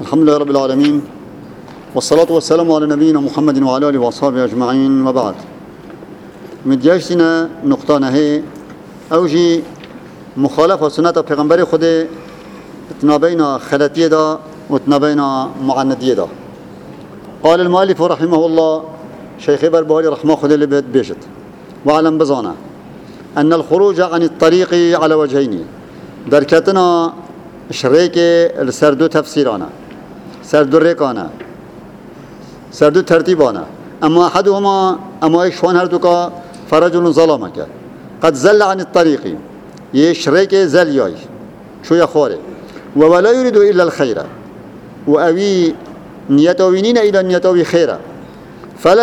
الحمد لله رب العالمين، والصلاة والسلام على نبينا محمد وعلى آله وأصحابه أجمعين، وبعد. مدياشتنا نقطة نهي أوجي مخالفة سنة پیغمبر خود تنابين خلطية دا وتنابين معندية دا. قال المؤلف رحمه الله شيخ بربهاري رحمه خود اللي بيجت وعلم بزانا أن الخروج عن الطريق على وجهين دركتنا شريك السردو تفسيرانا سردو ريكانا سردو ترتيبانا أما أحدهما أما إيشوان هردوكا فرجل ظلمك قد زل عن الطريق يشريك زلياي شو يخوري ولا يريد إلا الخير وأوي نيتوينين إلى نيتوي خيرا فلا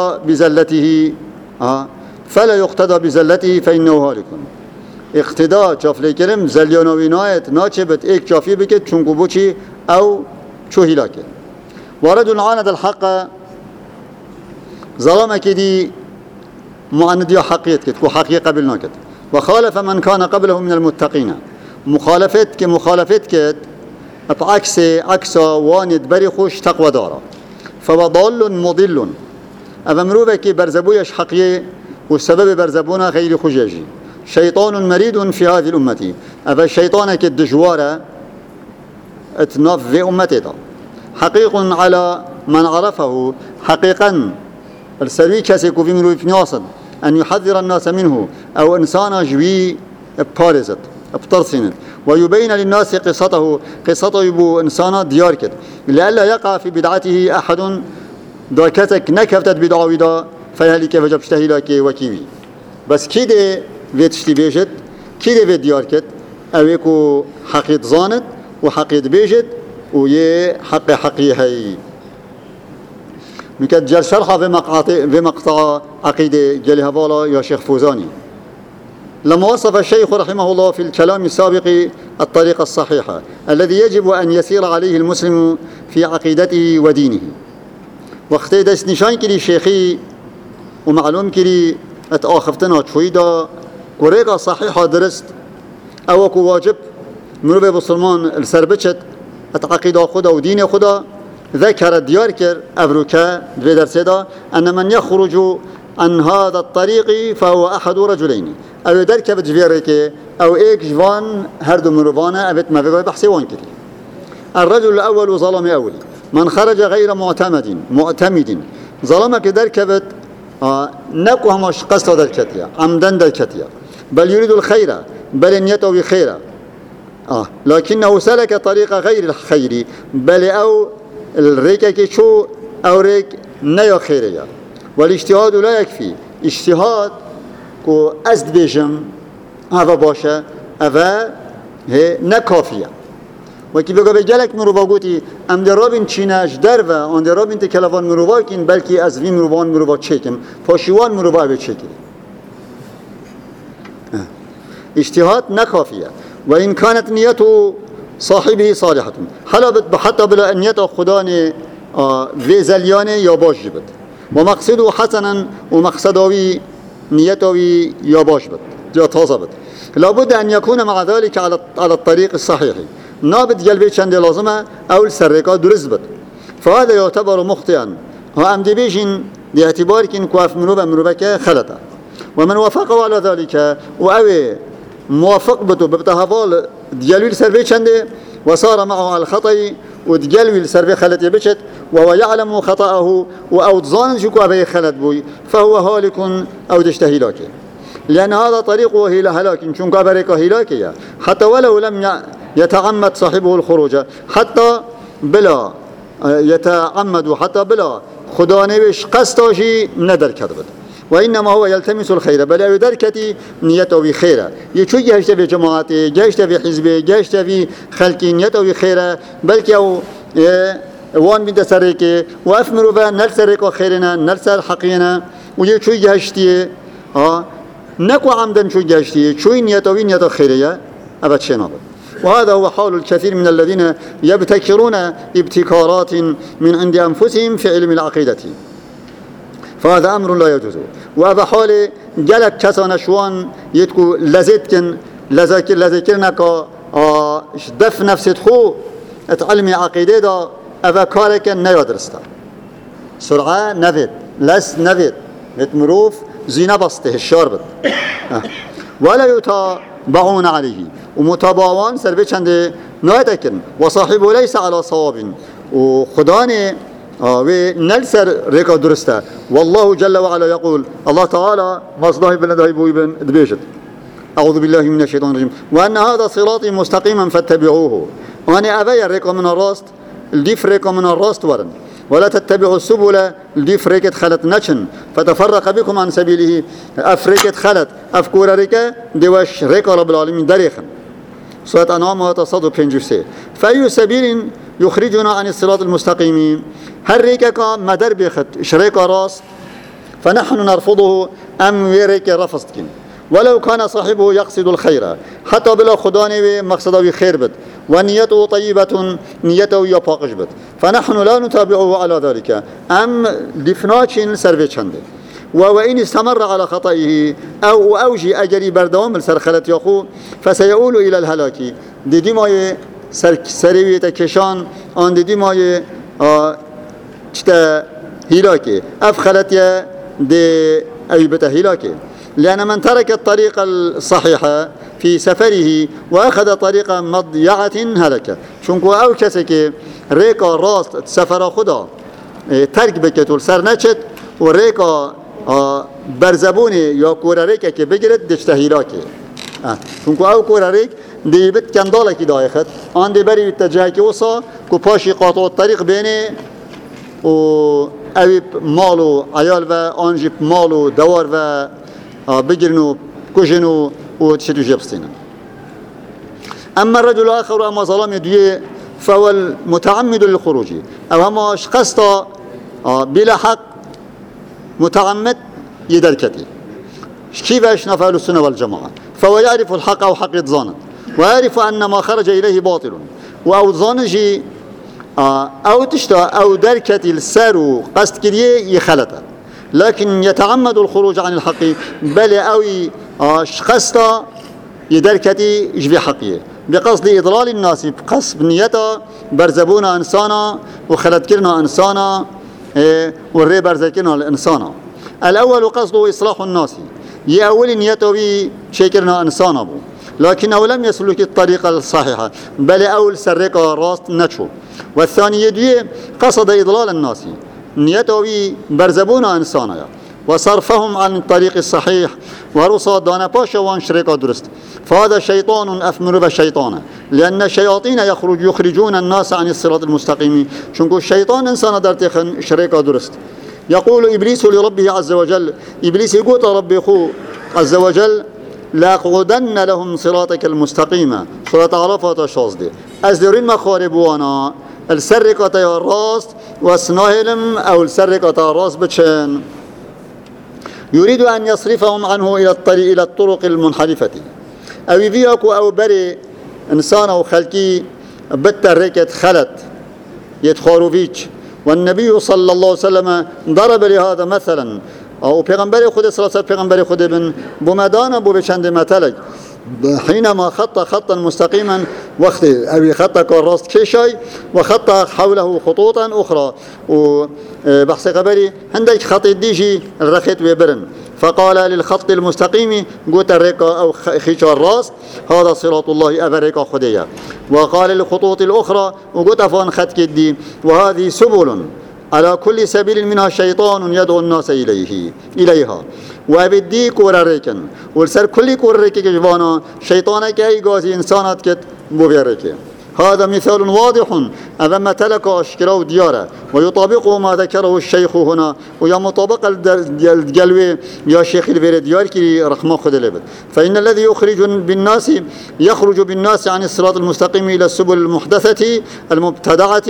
يقتدى بزلته فإنه هالك. اقتداء شافلي كلم زليانوينايت ناچبت ايك شافي بكت چونكو بوچي أو شو هلاكه. ورجل عاند الحق ظلمك دي معندية حقيت كت كو حقيقة قبلنا كت وخالف من كان قبله من المتقين مخالفت كت عكسا واند بري خوش تقوى دارا فهو ضال مضل أفمروبة كي برزبويش حقية والسبب برزبونا غير خجاجي شيطان مريد في هذه الأمة أفا الشيطان كالدجوارة اتناف في أمته حقيق على من عرفه حقيقا السروي كاسيكو في مروي فنياصد أن يحذر الناس منه أو إنسان جوي بارزت بترسنت ويبين للناس قصته يبو إنسان ديار كد لألا يقع في بدعته أحد داكتك نكفتت بدعوي دا فيهلك فجبشته لك وكيوي بس كده فيتشتي بيجت كده في ديار كد أويكو حقيد زانت وحقيد بيجت ويه حقي هاي مكد جل شرحة في مقطع عقيدة جلها بالا يا شيخ فوزاني لما وصف الشيخ رحمه الله في الكلام السابق الطريقة الصحيحة الذي يجب أن يسير عليه المسلم في عقيدته ودينه واختيد نشان كلي شيخي ومعلوم كلي اتآخفتنا شويدا كوريقة صحيحة درست أو كو واجب مروبي بسلمان السربتشت اتعقيدا خدا ودين خدا ذكر الدياركر أبروكا في درسدا أن من يخرج عن هذا الطريق فهو أحد رجلين أو درك بتجفيرك أو إيك جوان هردو مروفانا أبت ما في بحثي وانكري الرجل الأول ظلم أولي من خرج غير معتمد ظلمك دركبت نكو همش قصد دركتيا عمدا دركتيا بل يريد الخير بل نيته بخير لكنه سلك طريق غير الخير بل أو الريكك شو أو ريك نيا خيريا والاجتهاد لا يكفي اجتهاد كو أزد بيجم هذا باشا هذا هي نكافية وكي بقى بجالك مروفاقوتي ام درابين چيناش دروا ان درابين تكلفان مروفاقين بلكي از في مروفاق چيكم فاشيوان مروفاق بچيكي اجتهاد نكافية وإن كانت نيته صاحبه صالحة حتى بلا نيته خداني في زلياني يا باش جبت ومقصده حسنا ومقصده نيته يا باش بت يا تازبت لابد أن يكون مع ذلك على الطريق الصحيح نابد قلبي چند لازمه أو السرقة درزبت فهذا يعتبر مخطئا وأم دي بيجين باعتبار كن كواف مروبك خلطه ومن وافقه على ذلك وأوي موافق بتو ببتهفال ديالوي السربي چند وصار معه على الخطأ وديالوي السربي خلط يبشت وهو يعلم خطأه وأو تظان شكوا به خلط بوي فهو هالك أو تشتهي لك لأن هذا طريقه هلاك چونك بريك هلاكية حتى ولو لم يتعمد صاحبه الخروج حتى بلا يتعمد حتى بلا خدا نوش قصداشي ندر كذبت وإنما هو يلتمس الخير بل يدركتي نيته بخيره يشوي جهشت في جماعته جهشت في حزبه جهشت في خلقي نيته بخيره بلكي أو وان بنت سرقه وأفمروا بها نلسرق خيرنا نلسر حقينا ويشوي جهشتي نكو عمدا شو جهشتي شوي نيته خيريه أبد شنابه وهذا هو حال الكثير من الذين يبتكرون ابتكارات من عند أنفسهم في علم العقيدة فهذا أمر لا يجوز وهذا حال جلك كسان شوان يتكو لذكرنك دف نفسه خو اتعلمي عقيدة دا أفا كارك نيادرستا سرعة نفيد لس نفيد مروف زينة بسته الشاربت ولا يتابعون عليه ومتابعون سربي چند نايتكن وصاحبه ليس على صواب وخداني ونلسر ريكا درسته والله جل وعلا يقول الله تعالى مصداه بلده بويبن دبيجت أعوذ بالله من الشيطان الرجيم وأن هذا صراطي مستقيما فاتبعوه وأنا أبي ريكا من الراست الديف ريكا من الراست ورن ولا تتبعوا السبل الديف ريكت خلت نشن فتفرق بكم عن سبيله أفريكت خلت أفكور ريكا دوش ريكا رب العالمين دريخا سورة أنعام تصدق بينجوسي فأي سبيل يخرجنا عن الصراط المستقيم هل ريكا مدر بيخت شريكا راس فنحن نرفضه أم ويريكا رفضتكم ولو كان صاحبه يقصد الخير حتى بلا خداني مقصده خير بد ونيته طيبة نيته يباقش بد فنحن لا نتابعه على ذلك أم دفناتشن سرفيتشنده وإن استمر على خطئه أو أوجي أجري بردوام السرخلت يخو فسيؤول إلى الهلاك دي ماي سريوية كشان آن دي ماي هلاكي أفخلت دي أيبت هلاكي لأن من ترك الطريق الصحيحة في سفره وأخذ طريق مضيعة هلك شنكو أو كسك ريكا راست سفر خدا ترك بكتول سر نچت وريكا برزبوني يا كورا ريكا كي بجرد دشته هلاكي شنكو أو كورا ريك دي بت كندالة كي دايخت آن دي بري بتجاه كي وصا كو باشي قاطع الطريق بيني و أوي مالو عيال و آنجي مالو دوار و بجرنو كجنو وتشتو جبستنا أما الرجل الآخر أما ظلام يدويه فهو المتعمد للخروج أو أما شخص بلا حق متعمد يدركتي كيف يشنف أهل السنة والجماعة فهو يعرف الحق أو حق ظانا ويعرف أن ما خرج إليه باطل وأو ظانجي أو تشتا أو دركتي السارو قصد كريه يخلطه لكن يتعمد الخروج عن الحق بل أوي شخصتا يدركتي يجبي حقيه بقصد إضلال الناس بقصد نيته برزبونا إنسانا وخلدكرنا إنسانا والري برزكرنا الإنسانا الأول قصده إصلاح الناس يأول نيته بشكرنا إنسانا بو لكنه لم يسلك الطريقة الصحيحة بل أول سرق راست نتشو والثاني يدوي قصد إضلال الناس نيته برزبونا إنسانا وصرفهم عن الطريق الصحيح ورصاد دانا باشا وان شريكا درست فهذا شيطان أثمر بالشيطان لأن الشياطين يخرجون الناس عن الصراط المستقيم شنكو الشيطان إنسان درتخن شريكا درست يقول إبليس لربه عز وجل إبليس يقول ربي خو عز وجل لأقعدن لهم صراطك المستقيم صراط عرفة شازدي أزدرين مخاربوانا السرقة يا الراس واسناهلم أو السرقة الراس بتشين يريد أن يصرفهم عنه إلى الطرق المنحرفة أو يبيعكوا أو بري إنسان أو خلقي بالتركة خلت يتخاروفيش والنبي صلى الله عليه وسلم ضرب لهذا مثلا أو پیغمبر خود صلى الله عليه وسلم پیغمبر خود بن بمدان بو بچند مثلك حينما خط خطا مستقيما وقت أو خط كراست كشاي وخط حوله خطوطا أخرى وبحث قبري عندك خط ديجي الرخيت ويبرن فقال للخط المستقيم قلت الرقة أو خيش الراس هذا صراط الله أبرقة خدية وقال للخطوط الأخرى وقلت أفان خط كدي وهذه سبل على كل سبيل منها شيطان يدعو الناس إليها وابدي كورا ريكن والسر كل كورا ريكي جوانا شيطانك أي غازي إنسانات كت بوبيريكي هذا مثال واضح أمام تلك أشكره ودياره ويطابقه ما ذكره الشيخ هنا ويا مطابق الجلوي يا شيخ الفيرديار كي رقم خد لبد فإن الذي يخرج بالناس عن الصراط المستقيم إلى السبل المحدثة المبتدعة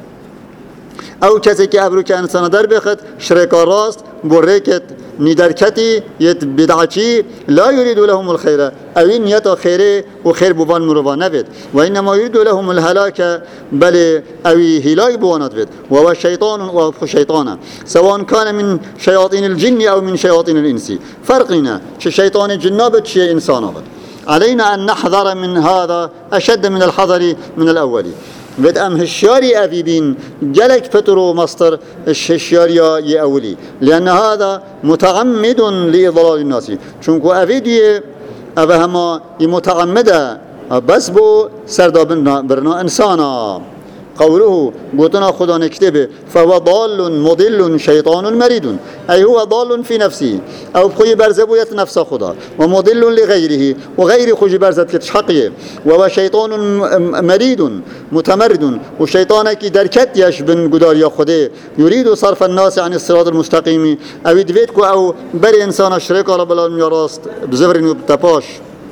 أو كذا أبروك إنسان دربخت شريك راست بريكت ندركتي يت بدعتي لا يريد لهم الخير أو إن يتا خيره وخير بوان مروان نبت وإنما يريد لهم الهلاك بل أو هلاك بوان نبت وهو الشيطان وهو الشيطان سواء كان من شياطين الجن أو من شياطين الإنس فرقنا شيطان الجنابت شيء إنسان علينا أن نحذر من هذا أشد من الحذر من الأول ود ام هشياري أبي بين جلك فترو مصدر الهشياريا يأولي لأن هذا متعمد لإضلال الناس چونكو أبي دي أبهما متعمدة بس بو سردا برنا إنسانا قوله قلتنا خدا نكتبه فهو ضال مضل شيطان مريد أي هو ضال في نفسه أو بخوي برزبوية نفس خدا ومضل لغيره وغير خوي برزت كتشحقيه وهو شيطان مريد متمرد وشيطانك دركت يشبن قدار يا خده يريد صرف الناس عن الصراط المستقيم أو يدفيتكو أو بري إنسان شريك رب العالمين راست بزفر وبتباش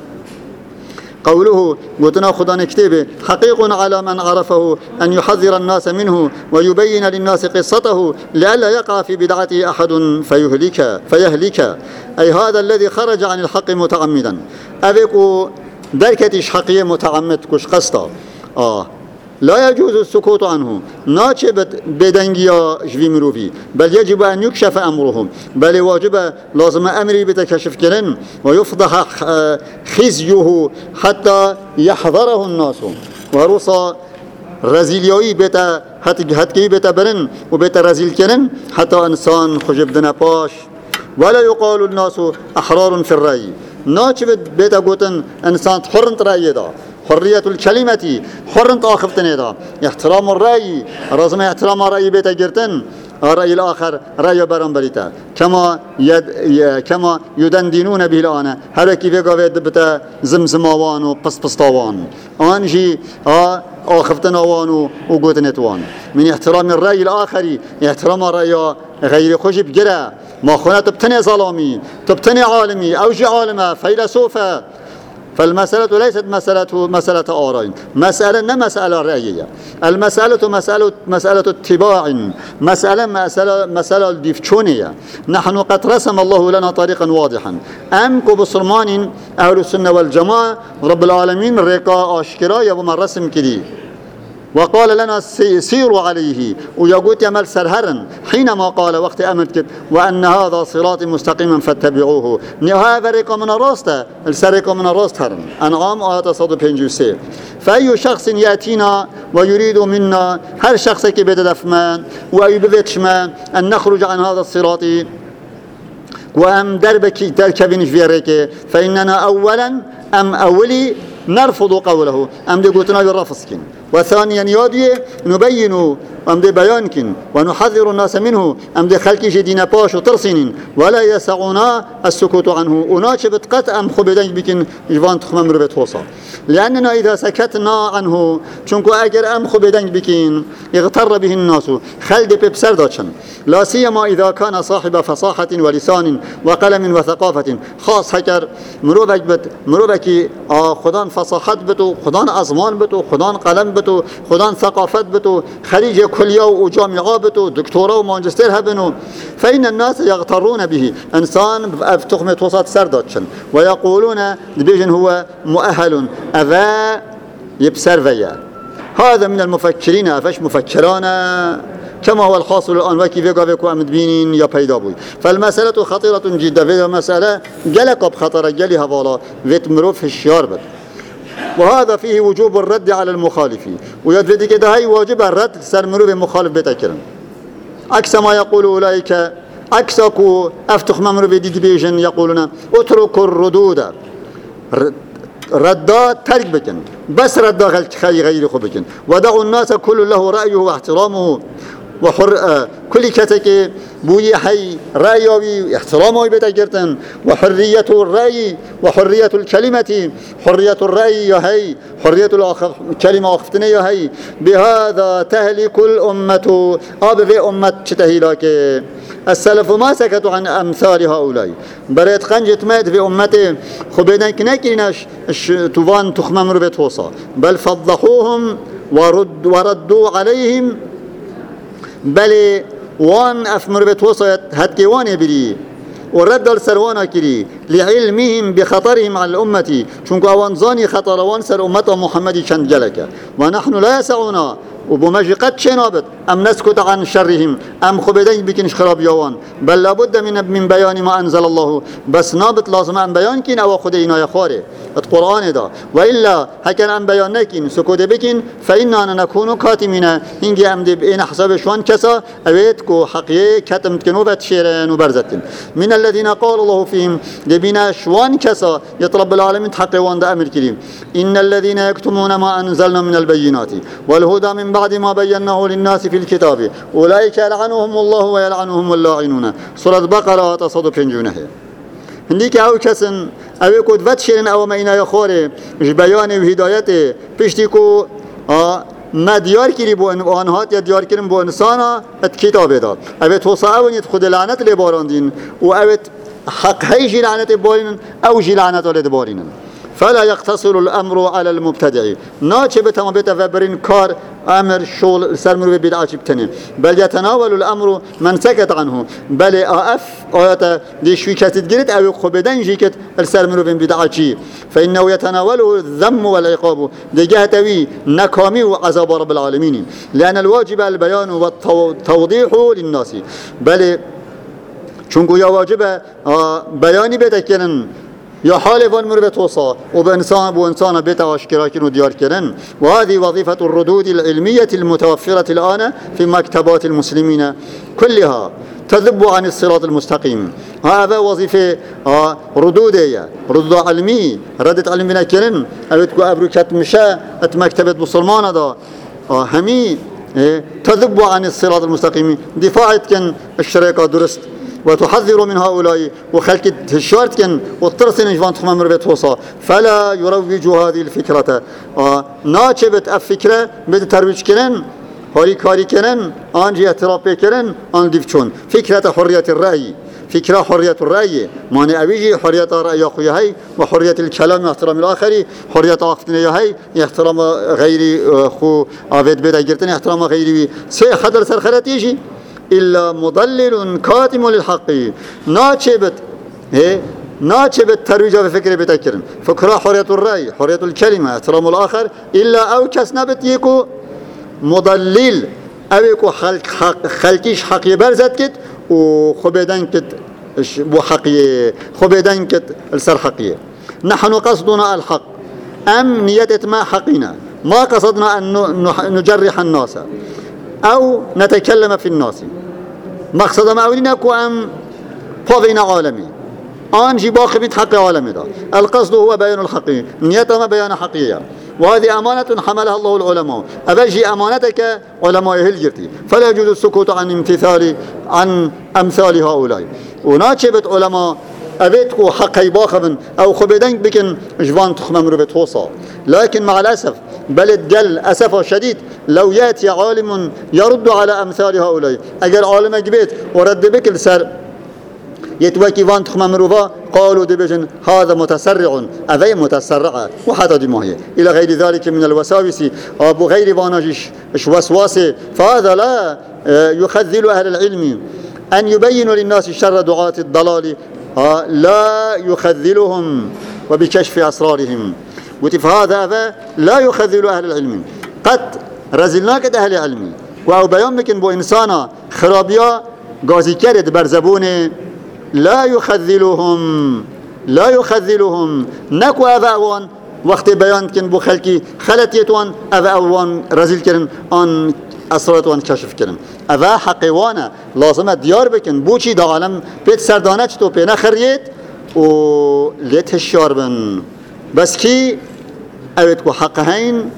قوله قلتنا خدا نكتبه حقيق على من عرفه أن يحذر الناس منه ويبين للناس قصته لئلا يقع في بدعته أحد فيهلك أي هذا الذي خرج عن الحق متعمدا أبقوا دركتش حقية متعمد كش قصة لا يجوز السكوت عنه ناچبت بدنگيا جوي مروفي بل يجب أن يكشف أمرهم بل واجب لازم أمري بتكشف كرن ويفضح خزيه حتى يحضره الناس ورصا رزيليوي بتا هتكي بتا برن وبتا رزيل كرن حتى إنسان خجب دنا باش ولا يقال الناس أحرار في الرأي ناچبت بتا قوتن إنسان حرنت رأي دا حرية الكلمة حرنت آخفتن دا احترام الرأي رازم احترام الرأي بيتا جرتن الرأي الآخر رأي برانبريتا كما يدندنون به الآن هذا كيف قاوه دبتا زمزماوان و پسپستاوان آنجي آخفتن آوان و قوتنتوان من احترام الرأي الآخر احترام الرأي غير خجب جرى ما خونه تبتني ظلامي تبتني عالمي أوجي عالمة فيلسوفة فالمسألة ليست مسألة آراء مسألة مسألة رأيية المسألة مسألة اتباع مسألة ديفشونية نحن قد رسم الله لنا طريقا واضحا أمكو بصرمان أهل السنة والجماعة رب العالمين رقاء أشكرا يوم الرسم كدي وقال لنا سيروا عليه ويقول يمل سرهرا حينما قال وقت أمد وأن هذا صراط مستقيما فاتبعوه هذا رقا من الراست السرقا من الراست هرن أنعام آيات صد بينجوسي فأي شخص يأتينا ويريد منا هر شخص كي بيتدفمان ويبفتشمان أن نخرج عن هذا الصراط وأم دركبين فيريك فإننا أولا أولي نرفض قوله أم دي قلتنا بالرفضكين وثانيا يادي نبين أم دي بيانكين ونحذر الناس منه أم دي خلقي جدينا باش وترسين ولا يسعنا السكوت عنه وناشبت قط أم خبدنج بكين جوان تخمم ربط وصا لأننا إذا سكتنا عنه چونكو أجر أم خبدنج بكين اغتر به الناس خلد ببسر داتشن لا سيما إذا كان صاحب فصاحة ولسان وقلم وثقافة خاص هكر مروبك خدان فصاحت بتو خدان أزمان بتو خدان قلم بتو خدان ثقافت بتو خريج كلية وجامعة بتو دكتوراه وماجستير هبنو فإن الناس يغترون به إنسان بتخمة وسط سرداتشن ويقولون بيجن هو مؤهل أذا يبسر فيا هذا من المفكرين أفش مفكرانا كما هو الحاصل الآن وكيف يقابلكم أمدبينين يا بيدابوي فالمسألة خطيرة جدا في مسألة جلق بخطرة جلي هوالا ويتمروف الشيار بد وهذا فيه وجوب الرد على المخالف ويدفد كده هاي واجب الرد سرمروف المخالف بتكرم عكس ما يقول أولئك عكسكو أفتخ ممروف دي بيجن يقولون اتركوا الردود ردات ترك بكن بس ردا غير خو بكن ودعوا الناس كل له رأيه واحترامه وحر كل كتك بوي حي رأيه احترامه بتجرتن وحرية الرأي وحرية الكلمة حرية الرأي هي حرية الكلمة أخفتني هي بهذا تهلك الأمة أبغي أمة تهلاك السلف ما سكتوا عن أمثال هؤلاء بريت خنجت مات في أمته خبيدن كناكيناش توان تخمم ربط وصا بل فضحوهم وردوا عليهم بل وان أفمر بتوصيت هتكوان بري ورد السروانا كري لعلمهم بخطرهم على الأمة چونك اوان زاني خطر وان سر أمة محمد چند جلك ونحن لا يسعنا وبمجقت شنابت أم نسكت عن شرهم أم خبدين بكنش خراب يوان بل لابد من بيان ما أنزل الله بس نابت لازم أن بيان كين أو خدينا يا خاري القرآن دا وإلا هكذا أن بيان نكين سكوت بكين فإننا نكون كاتمين هنجي أمدي بين حساب شوان كسا أبيتكو حقيقي كتمت كنوبة شيرين وبرزتين من الذين قال الله فيهم لبنا شوان كسا يطلب العالمين حقي وان دا أمر كريم إن الذين يكتمون ما أنزلنا من البينات والهدى من بعد ما بيناه للناس في الكتاب أولئك يلعنهم الله ويلعنهم اللاعنون سورة بقرة تصدق بنجونه هنديك أو كسن أو يكود فتشين أو ما إنا يخوري بيان وهدايته بيشتكو ما ديار كري بو آنهات یا ديار كريم بو إنسانا الكتاب دا أبت وصاء ونيت خد لعنت لباراندين وأبت حق هاي جي لعنت بارين أو جي لعنت لبارين فلا يقتصر الأمر على المبتدع ناچه بتمام بتفبرين كار أمر شغل سرمرو بدعة بتنه بل يتناول الأمر من سكت عنه بل آيات دي شوي كاتت جريت أو خبدان جيكت السرمرو بدعة فإنه يتناوله الذم والعقاب دي جهتوي نكامي وعذاب رب العالمين لأن الواجب البيان والتوضيح للناس بل چونكو يا واجب بياني بتكنن يا حالفان مر بتوصى وبإنسان بإنسان بتواشكراكين وديار كرن وهذه وظيفة الردود العلمية المتوفرة الآن في مكتبات المسلمين كلها تذب عن الصراط المستقيم هذا وظيفة ردودية ردود علمي ردت علمنا كرن أبتكو أبركت مشاء مكتبة مسلمان دا همي تذب عن الصراط المستقيم دفاعت كن الشريقة درست وتحذر من هؤلاء وخلق الشارت كن والترسين جوان تخمم ربيت وصا فلا يروج هذه الفكرة ناچبت الفكرة بده ترويج كرن هاري كاري كرن آنجي اعتراف كرن آن ديفچون فكرة حرية الرأي فكرة حرية الرأي معنى أبيجي حرية الرأي أخويا هاي وحرية الكلام احترام الآخر حرية أختنا هاي احترام غيري خو عبد بدا جرتني احترام غيري سي خدر سرخرت يجي إلا مضلل كاتم للحق ناچبت ترويج بفكر بتكرن فكرة حرية الرأي حرية الكلمة احترام الآخر إلا أو كس نبت يكو مضلل أو يكو خلقيش حقي برزت كت وخبيدان كت وحقية خبيدان كت السر حقية نحن قصدنا الحق أم نية ما حقنا ما قصدنا أن نجرح الناس أو نتكلم في الناس مقصد ما أولينا كو أم فضينا عالمي أنجي باخبت حق عالمي دا القصد هو بيان الحق نيتما بيان حقية وهذه أمانة حملها الله العلماء أبجي أمانتك علماء هلجرتي فلا يجوز السكوت عن أمثال هؤلاء وناچبت علماء أبيتكو حقي باخبن أو خبيدن بكن جوان تخمم ربت وصا لكن مع الأسف بلد قل أسف شديد لو يأتي عالم يرد على أمثال هؤلاء أجل عالم جبيت ورد بك السر يتوكي وان تخمم ربا قالوا دبجن هذا متسرع أذي متسرع وحتى دماهي إلى غير ذلك من الوساوس أبو غير وانجش وسواسي فهذا لا يخذل أهل العلم أن يبين للناس شر دعاة الضلال لا يخذلهم وبكشف أسرارهم وتفهذا لا يخذل أهل العلم قد رزلناك أهل العلم وأو بيان مكن بو إنسانا خرابيا غازي كرد برزبون لا يخذلهم نكو أذاوان وقت بيان كن بو خلقي خلتيتوان أذاوان رزل كرن أن أسراتوان كشف كرن أذا حقوانا لازم ديار بكن بوشي دا عالم بيت سردانج تو بينا خريت و ليت الشاربن بس كي أبتكو حقهين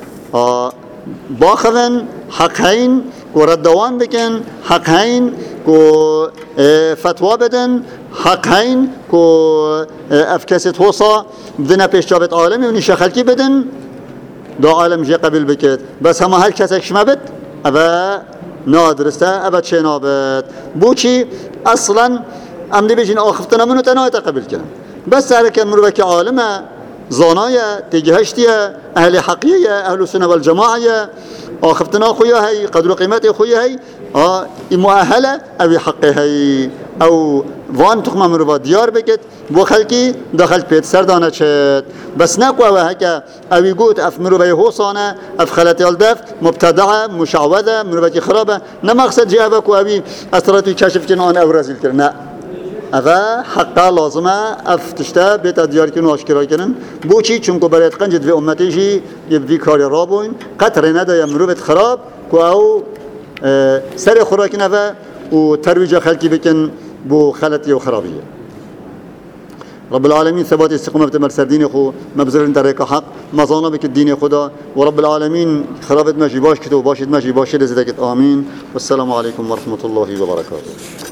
باخذن حقهين وردوان بكن حقهين كو فتوى بدن حقهين كو أفكاسة وصا بدنا بيش جابت عالمي ونشا خلقي بدن دا عالم جي قبل بكت بس هما هل كسك شمبت أبا نادرسته أبا تشي نابت بوشي أصلا أمدي بيجين آخفتنا منو تنايتا قبل كنا بس هلك مروك عالمة زانايا تجهشتيا أهل حقية أهل السنة والجماعة آخفتنا أخويا هاي قدر قيمة أخويا هاي مؤهلة أو حقي هاي أو وان تخمة مروبا ديار بكت بو خلقي دخل بيت سردانة شد بس نقوى وهكا أو يقول أف مروبا هوصانة أف خلاتي الدف مبتدعة مشعوذة مروبا خرابة نمقصد جابك وأبي أسراتي كشف كنان أو رزيل كرنا اوه حقا لازمه افتشته بیت دیار کنن و آشکار کنن بوچی چون که برایت قنجد و امتیشی یه کاری را بوین قطر نده یا مروبت خراب که او سر خوراک نوه و ترویج خلقی بکن بو خلطی و خرابیه. رب العالمين ثبات استقامة مرسل دين خو مبذل طريق حق مزانا بك الدين خدا ورب العالمين خرابت ماشي باش كتو باشد ماشي باش لزدك آمين والسلام عليكم ورحمة الله وبركاته.